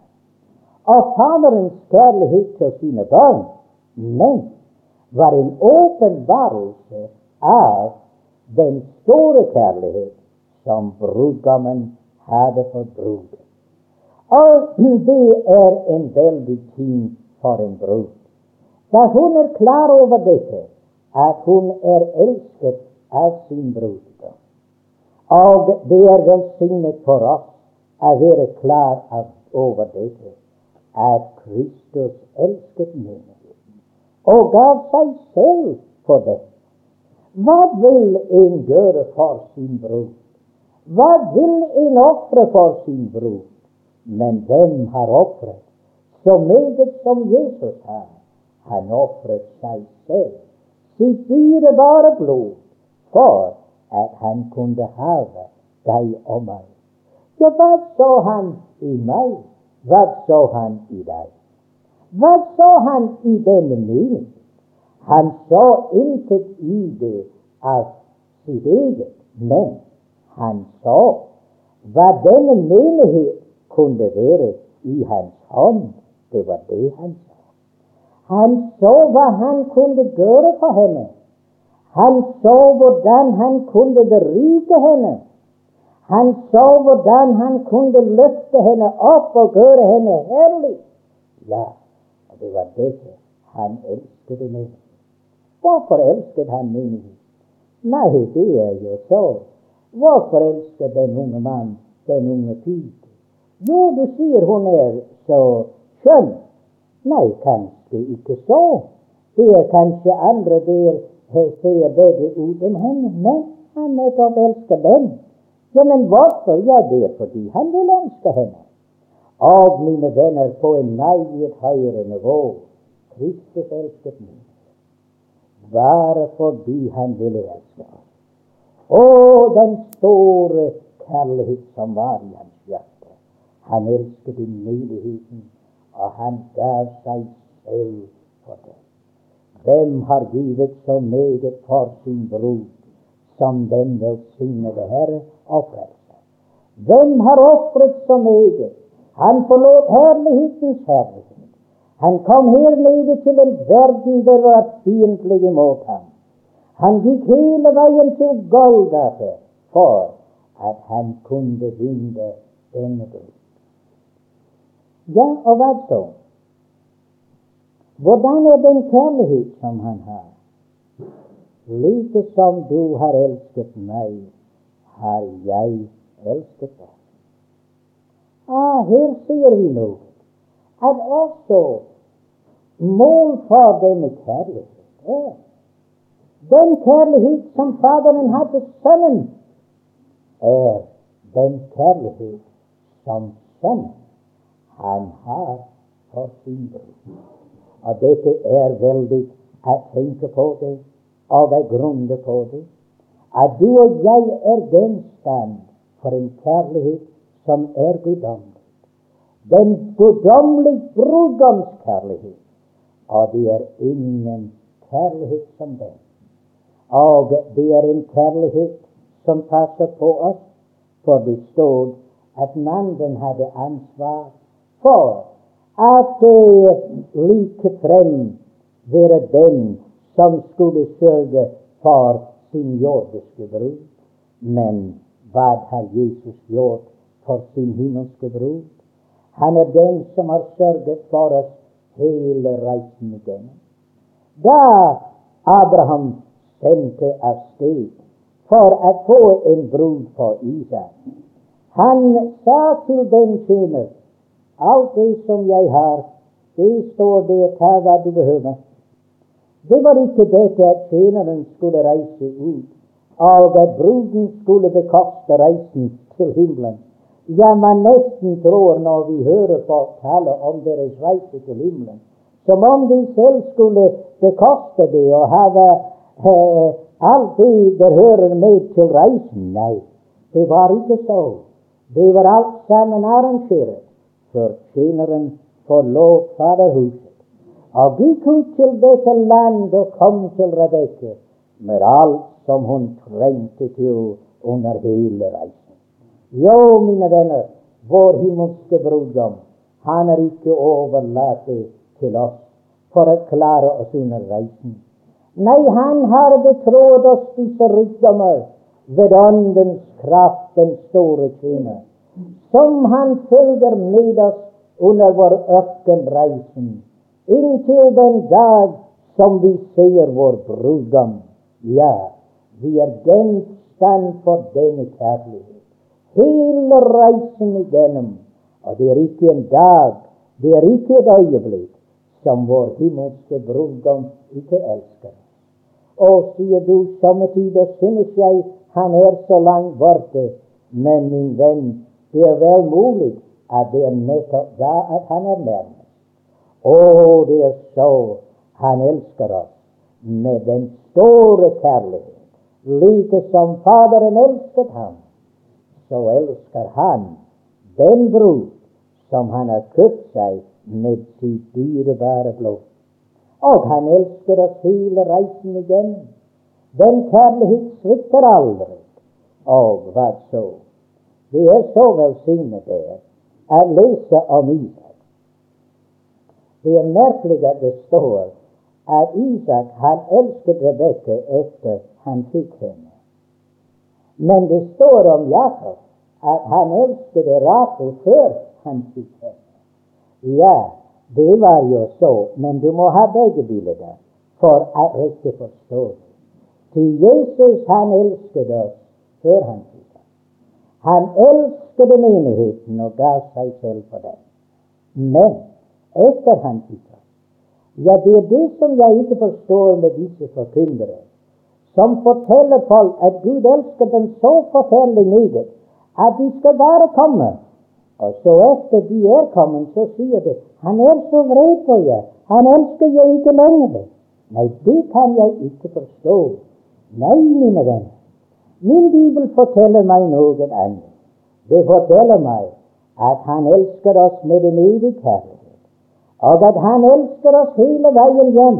og Faderens kjærlighet til sine barn, men var en åpenbarelse av den store kjærlighet som brudgommen hadde for bruden. Og det er en veldig ting for en brud. Da hun er klar over dette, at hun er elsket av sin brudgom. Og det er velsignet for oss å være klar over dette, at Kristus elsket menigheten og gav seg selv for det. Hva vil en gjøre for sin brud? Hva vil en ofre for sin brud? Men hvem har ofret så meget som Jesus har? Han ofret seg selv, sitt dyrebare blod, for at han kunne have deg og meg. Ja, hva så han i meg? Hva så han i deg? Hva så han i denne mening? Han så intet i det av sitt eget, men han så hva denne menighet kunne være i hans hånd. Det var det han så. Han så hva han kunne gjøre for henne. Han så hvordan han kunne berike henne. Han så hvordan han kunne løfte henne opp og gjøre henne herlig. Ja, og det var dette han elsket menigheten. Hvorfor elsket han menigheten? Nei, det er jo så. Hvorfor elsket den unge mann den unge pike? Jo, du sier hun er så skjønn. Nei, kanskje ikke så. Det er kanskje andre der ser bedre ut enn henne, men han nettopp elsker den. Ja, men hvorfor? Ja, det er fordi han vil elske henne. Og mine venner, på en meget høyere nivå, Kristus elsket meg. Bare fordi han ville elske oss. Og den store kjærlighet som var i hans hjerte. Han elsket i menigheten, og han gav seg selv for det. Hvem har givet så meget for sin brud, som den velsignede Herre og Frelser? Hvem har offret så meget? Han forlot herlighetens herlighet. Han kom her nede til en verden der var fiendtlig imot ham. Han gikk hele veien til Golgata for at han kunne vinne denne brud. Ja, og hva så? Hvordan er den kjærlighet som han har? Like som du har elsket meg, har jeg elsket deg. Ah, her sier vi noe. At også mål for denne kjærlighet er den kjærlighet som Faderen hadde Sønnen, er den kjærlighet som Sønnen han har for sin bror. Og dette er veldig å tenke på det, og å grunne på det, at du og jeg er gjenstand for en kjærlighet som er guddommelig. Den guddommelige brudgomskjærlighet, og det er ingen kjærlighet som den. Og det er en kjærlighet som passer på oss, for det stod at mannen hadde ansvar for at uh, like frem være den som skulle sørge for sin jordiske brud. Men hva har Jesus gjort for sin himmelske brud? Han er den som har sørget for oss hele reisen igjennom. Da Abraham sendte av sted for å få en brud for Isak, han sa til den tjener, alt det som jeg har, det står der, ta hva du behøver. Det var ikke dette at tjeneren skulle reise ut, og at bruden skulle bekoste reisen til himmelen. Ja, man nesten tror når vi hører folk tale om deres reise til himmelen, som om de selv skulle bekoste det og have eh, alt det der hører med til reisen. Nei, det var ikke så. Det var alt sammen arrangeret, for tjeneren forlot faderhuset og gikk ut til dette land og kom til Rebekka med alt som hun trengte til under hele reisen. Jo, mine venner, vår himmelske brudgom, han er ikke overlatt til oss for å klare oss under reisen. Nei, han har betrodd oss disse rikdommer ved åndens kraft, den store tjener, som han følger med oss under vår ørkenreisen, inntil den dag som vi ser vår brudgom. Ja, vi er gjenstand for denne kjærlighet hele reisen igjennom, og det er ikke en dag, det er ikke et øyeblikk som vår himmelske brudgom ikke elsker. Og sier du, somme tider synes jeg han er så langt borte, men min venn, det er vel mulig at det er nettopp da at han er nærmest. Og det er så han elsker oss med den store kjærlighet, like som Faderen elsket ham. Så elsker han den brud som han har kjøpt seg med sitt dyrebare blod. Og han elsker oss hele reisen igjennom. Den kjærlighet svikter aldri. Og hva så? Det er så velsignet der å lese om Isak. Det er merkelig at det står at Isak han elsket Rebekka etter han fikk henne. Men det står om Jakob at han elsket Rachel før han fikk henne. Ja, det var jo så, men du må ha begge bilder for å ikke forstå det. Til Jesus, han elsket oss før han fikk henne. Han elsket menigheten og ga seg selv for den. Men etter han fikk henne, ja, det er det som jeg ikke forstår med disse forkyndere, som forteller folk at Gud elsker dem så forferdelig meget, at de skal bare komme. Og så etter de er kommet, så sier de, han er så vred på jer, han elsker jeg ikke lenger. Nei, det kan jeg ikke forstå. Nei, mine venner, min Bibel forteller meg noe annet. Det forteller meg at han elsker oss med en evig kjærlighet, og at han elsker oss hele veien hjem,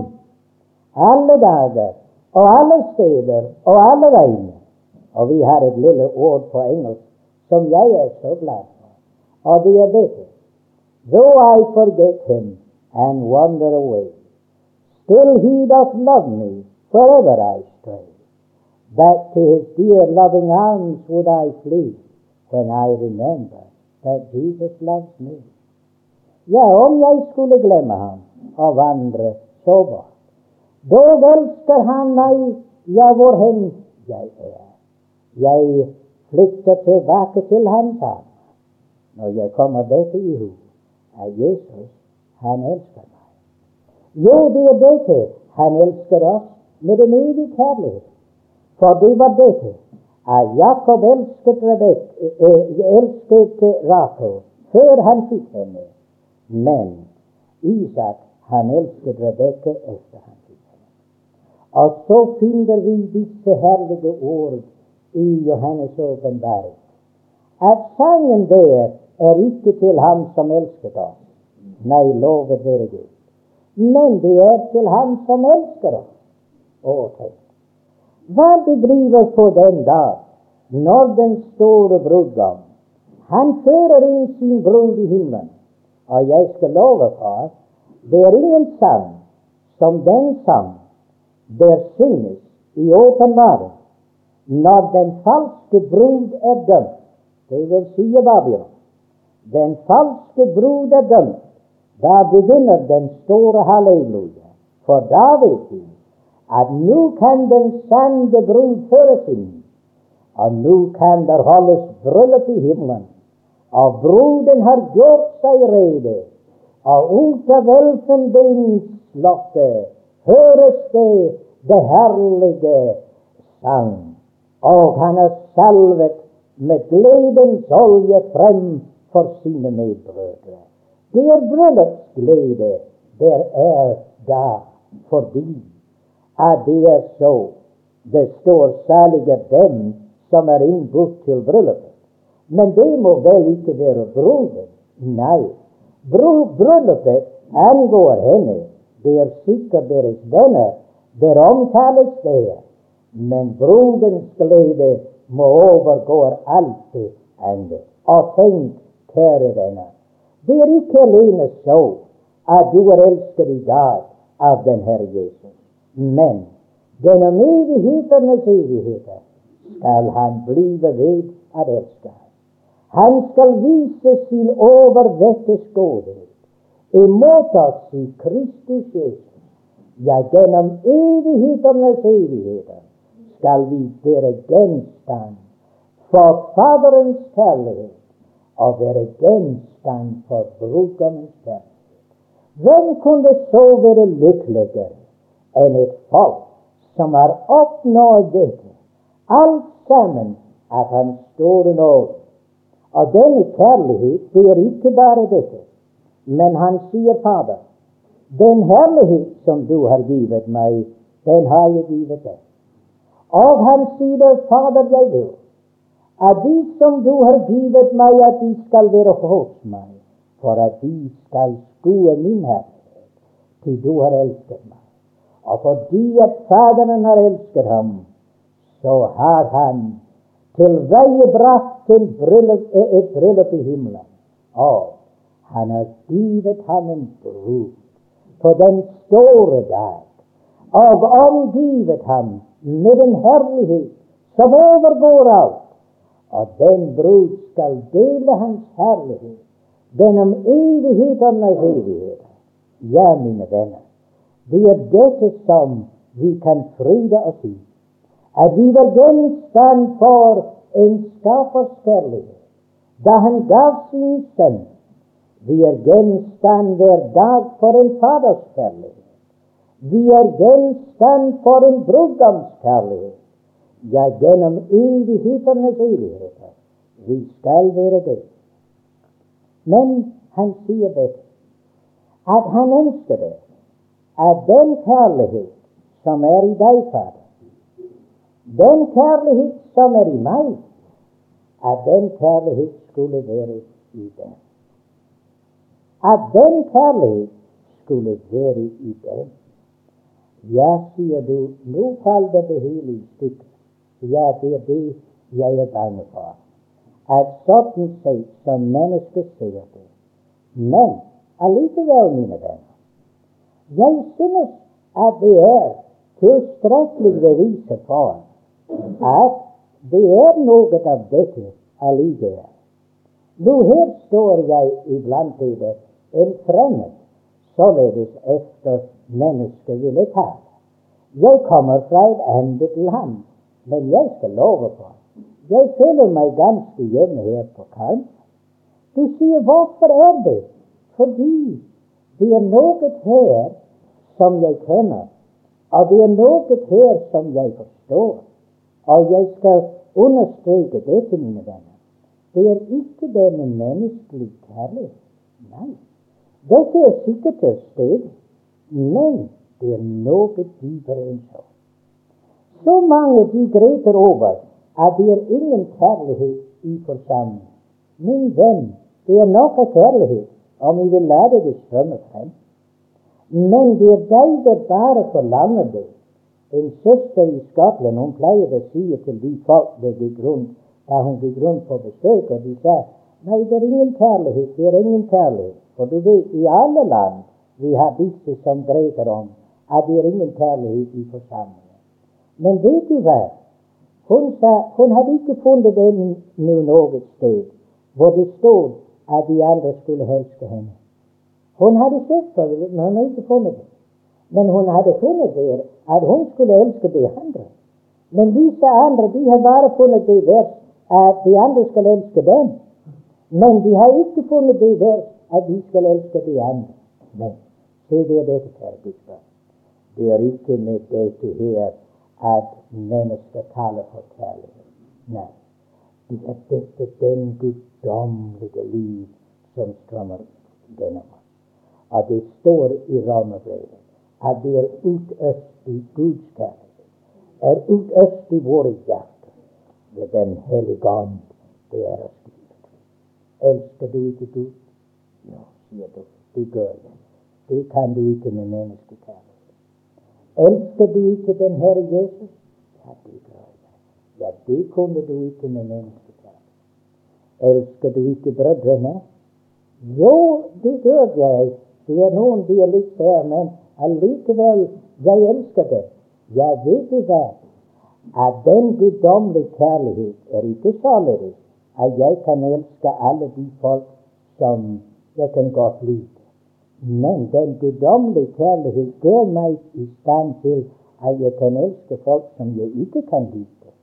alle dager, og alle steder, og alle veiene. Og vi har et lille ord på engelsk som jeg er så glad for, og det er dette: Though I forget him and wander away, still he doth love me wherever I stray. Back to his dear loving arms would I flee, when I remember that Jesus loves me. Ja, om jeg skulle glemme ham og vandre så bort, dog elsker han meg, ja, hvorhen jeg er. Jeg flykter tilbake til hans arm når jeg kommer dette i hu, at Jesus, han elsker meg. Jo, det er dette, han elsker oss med en evig kjærlighet. For det var dette, at Jakob elsket, Rebek, eh, elsket Rachel før han fikk henne, men Isak, han elsket Rebekka etter han fikk henne. Og så finner vi disse herlige ord i Johannes åpenbaring, at sangen der er ikke til ham som elsket oss, nei, lovet være Gud, men det er til ham som elsker oss. Å, tenk, hva det driver på den dag, når den store brudgom, han fører inn sin brud i himmelen. Og jeg skal love for, det er ingen sang som den sang der synges i åpenbaring når den falske brud er dømt, det vil si Babylon. Den falske brud er dømt, da begynner den store halleluja, for da vet vi at nå kan den sanne brud føres inn, og nå kan der holdes bryllup i himmelen. Og bruden har gjort seg rede, og ut av elfenbenslottet høres det det herlige sang, og han er salvet med gledens olje frem for sine medbrødre. Det er bryllupsglede der er da, fordi at det er så. Det står salige dem som er innbudt til bryllupet. Men det må vel ikke være bruden. Nei, bryllupet angår henne. Det er sikkert deres venner. Det omtales der. Men brudens glede må overgå alt det andre. Og tenk, kjære venner, det er ikke alene så at du er elsket i dag av den Herre Jesus. Men gjennom evigheternes evigheter skal han blive ved at elske ham. Han skal vise sin overvettes godhet imot oss i Kristus Jesus. Ja, gjennom evigheternes evigheter skal vi være gjenstand for Faderens kjærlighet og være gjenstand for brudgommens kjærlighet. Hvem kunne så være lykkeligere enn et folk som har oppnådd dette, alt sammen av hans store nåde? Og denne kjærlighet, det er ikke bare dette, men han sier, Fader, den herlighet som du har givet meg, den har jeg givet deg. Og han sier, Fader, jeg vil, at de som du har givet meg, at de skal være hos meg, for at de skal skue min herlighet, til du har elsket meg. Og fordi at Faderen har elsket ham, så har han til veie brakt en bryllup, et bryllup i himmelen. Og han har givet ham en brud på den store dag, og omgivet ham med en herlighet som overgår alt. og den brud skal dele hans herlighet gjennom evigheternes evigheter. Ja, mine venner, det er dette som vi kan fryde oss i, at vi var gjenstand for en skapers kjærlighet da han gav sin sønn. Vi er gjenstand hver dag for en faders kjærlighet. Vi er gjenstand for en brudgoms kjærlighet. Ja, gjennom evigheternes evigheter. Vi skal være det. Men han sier det, at han ønsker det, at den kjærlighet som er i deg, Fader, den kjærlighet som er i meg, at den kjærlighet skulle være i dem. At den kjærlighet skulle være i dem. Ja, sier du, nå faller det hele i stykker. Ja, det er det jeg er bange for. At sånn sett som mennesker ser det. Men allikevel, mine venner, jeg synes at det er tilstrekkelig bevis for at det er noe av dette allikevel. Nå her står jeg iblant dere, en fremmed, således efter mennesker ville tale. Jeg kommer fra et annet land, men jeg skal love for, jeg føler meg ganske hjemme her på Karmøy. Du sier, hvorfor er det? Fordi det er noe her som jeg kjenner, og det er noe her som jeg forstår. Og jeg skal understreke dette, mine venner. Det er ikke denne menneskelige kjærlighet. Nei. Dette er sikkert til stede, men det er noe dypere enn så. Så mange de greter over at det er ingen kjærlighet i forsamlingen. Min venn, det er noe kjærlighet, om vi vil lade det strømme frem. Men det er deg det bare forlanger det. En søster i Skottland, hun pleier å si til de folk det gikk rundt, da hun gikk rundt på besøk, og de sa, nei, det er ingen kjærlighet, det er ingen kjærlighet. For du vet, i alle land vi har disse som greker om at det er ingen kjærlighet i forsamlingen. Men vet du hva? Hun sa, hun hadde ikke funnet det noe sted hvor det stod at de andre skulle elske henne. Hun hadde sett for det, men hun hadde ikke funnet det. Men hun hadde funnet det at hun skulle elske de andre. Men disse andre, de har bare funnet det vers at de andre skal elske dem. Men de har ikke funnet det vers at de skal elske de andre. Men se, det er dette, kjære Guds barn. Det er ikke med dette her at mennesker taler for kjærlighet. Nei, det er dette den guddommelige liv som strømmer gjennom oss. Og det står i Romerbrevet at det er utøst i Guds kjærlighet, er utøst i våre hjerter ved den hellige ånd det er oss gitt. Elsker du ikke Gud? Ja, sier du, det gjør jeg. Det kan du ikke med menneskekjærlighet. Elsker du ikke den Herre Jesus? Ja, det gjør jeg. Ja, det kunne du ikke med menneskekjærlighet. Elsker du ikke brødrene? Jo, det gjør jeg. Det er noen de er litt der, men allikevel, jeg elsker det. Jeg vet du hva? At den guddommelige kjærlighet er ikke således at jeg kan elske alle de folk som jeg kan godt lide. Men den guddommelige kjærlighet gjør meg i stand til at jeg kan elske folk som jeg ikke kan lide.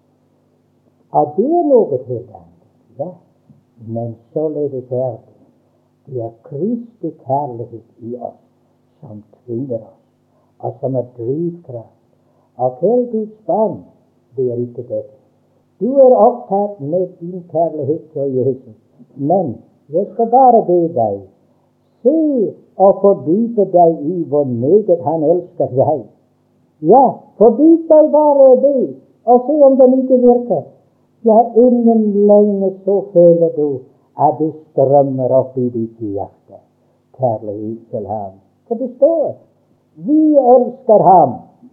Og det er noe helt annet. Ja, men således er det. Det er Kristi kjærlighet i oss som tvinger oss, og som er drivkraft. Og kjære Guds barn, det er ikke det. Du er opptatt med din kjærlighet til Jesus, men jeg skal bare be deg, se og fordype deg i hvor meget han elsker deg. Ja, fordyp deg bare det, og se om den ikke virker. Ja, innen lenge så føler du at det strømmer opp i ditt hjerte. Kjærlighet til ham. For det står, vi elsker ham,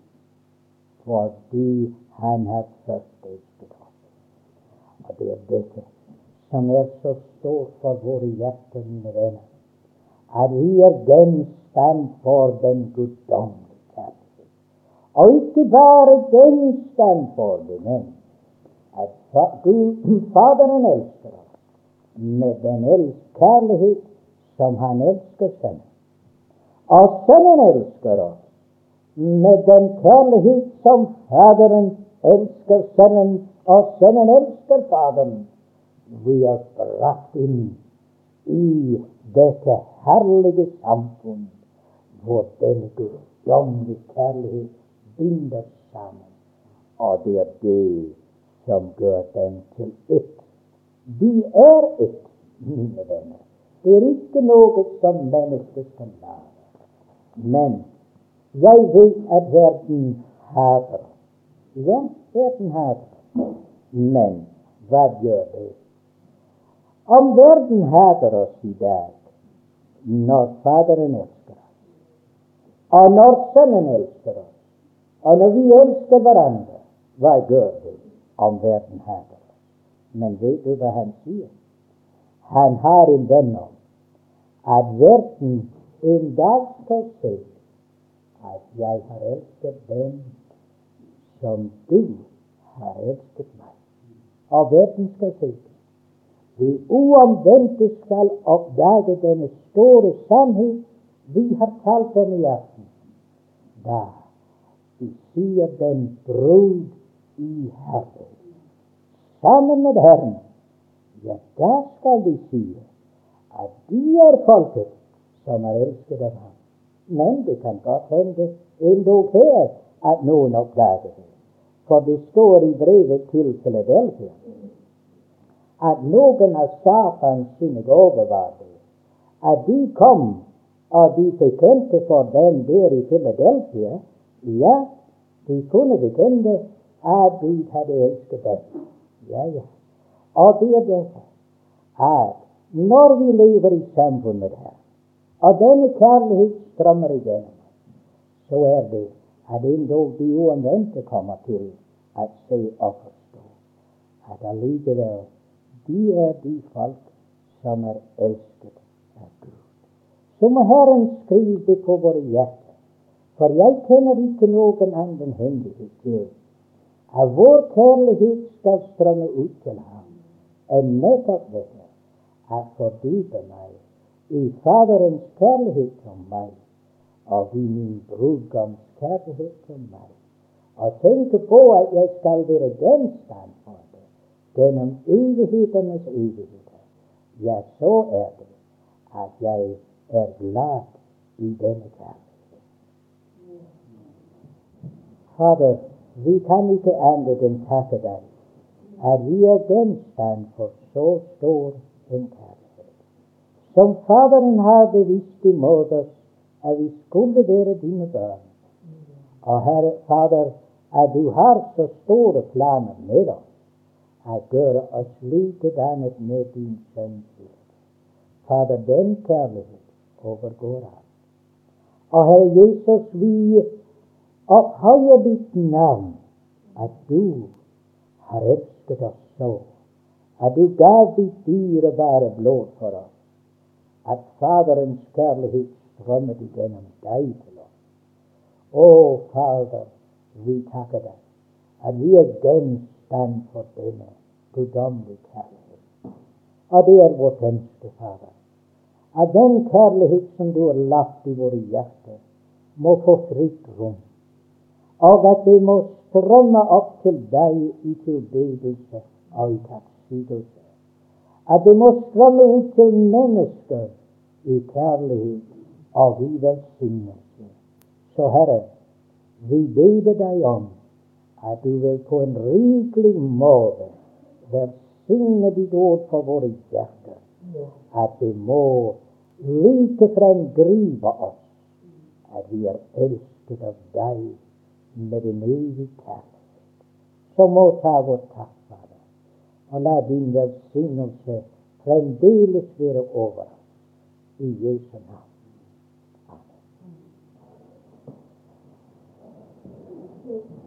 fordi han har først elsket oss. Og det er dette som er så stort for våre hjerter, mine venner, at vi er gjenstand for den guddommelige kjærlighet. Og ikke bare gjenstand for det, men at Fa- Gud, Faderen elsker oss med den elsk kjærlighet som han elsker Sønnen. Og Sønnen elsker oss med den kjærlighet som Faderen elsker Sønnen, og Sønnen elsker Faderen. Vi er brakt inn i dette herlige samfunn hvor denne guddommelige kjærlighet binder sammen. Og det er det som gjør dem til ett. De er ett, mine venner. Det er ikke noe som mennesker skal lage. Men jeg vet at verden hater oss. Ja, verden hater oss. Men hva gjør det? Om verden hater oss i dag, når Faderen elsker oss, og når Sønnen elsker oss, og når vi elsker hverandre, hva gjør det om verden hater oss? Men vet du hva han sier? Han har en bønn om at verden en dag skal se at jeg har elsket dem som du har elsket meg. Og verden skal se det. De uomvendte skal oppdage denne store sannhet vi har talt om i aften. Da de sier den brud i Herren sammen med Herren, ja, da skal de si at de er folket som er elsket av ham. Men det kan godt hende endog her at noen oppdager det. For det står i brevet til Philadelphia at noen av Satans synagoger var det, at de kom og de bekjente for dem der i Philadelphia, ja, de kunne bekjenne at Gud hadde elsket dem. Ja, ja. Og det er dette, at når vi lever i samfunn med Herren, og denne kjærlighet strømmer igjennom, så er det at endog de uomvendte kommer til at se og forstå at allikevel de er de folk som er elsket av Gud. Så må Herren skrive det på våre hjerter, for jeg kjenner ikke noen annen hemmelighet til at vår kjærlighet skal strømme ut til ham, enn nettopp dette, at fordype meg i Faderens kjærlighet til meg, og i min brudgoms kjærlighet til meg, og tenke på at jeg skal være gjenstand for det, gjennom evighetenes evigheter. Ja, så er det at jeg er glad i denne kjærlighet. Fader, vi kan ikke annet enn takke deg, at vi er gjenstand for så stor en kjærlighet, som Faderen har bevisst imot oss, at vi skulle være dine barn. Og Herre, Fader, at du har så store planer med oss, at gjøre oss likedannet med din sønns liv. Fader, den kjærlighet overgår alt. Og Herre Jesus, vi opphøyer ditt navn, at du har elsket oss så, at du gav ditt dyrebare blod for oss, at Faderens kjærlighet strømmet igjennom deg til oss. Å, Fader, vi takker deg, at vi er gjenstand for denne guddommelige kjærlighet. Og det er vårt ønske, Fader, at den kjærlighet som du har lagt i våre hjerter, må få fritt rom, og at det må strømme opp til deg i tilbedelse og i takksigelse. At det må strømme ut til mennesker i kjærlighet og i velsignelse. Så Herre, vi ber deg om at du vil på en rikelig måte velsigne ditt ord for våre hjerter, at det må likefrem gripe oss, at vi er elsket av deg med en evig kjærlighet. Så må ta vår takk, Fader, og la din velsignelse fremdeles være over oss. I Jesu navn. Amen.